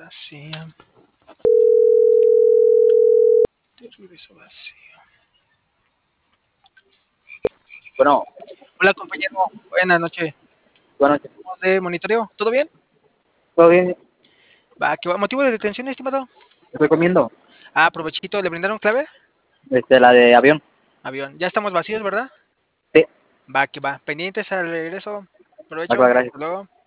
vacía. De regreso vacío. Bueno, Hola, compañero. Buenas noches. buenas noches. De monitoreo. ¿Todo bien? ¿Todo bien? Va, ¿qué motivo de detención, estimado? Estoy comiendo. Ah, provechito. ¿Le brindaron clave? La de avión. Avión. Ya estamos vacíos, ¿verdad? Sí, Va, que va. Pendientes al regreso. va, Provecho. gracias. Hasta luego.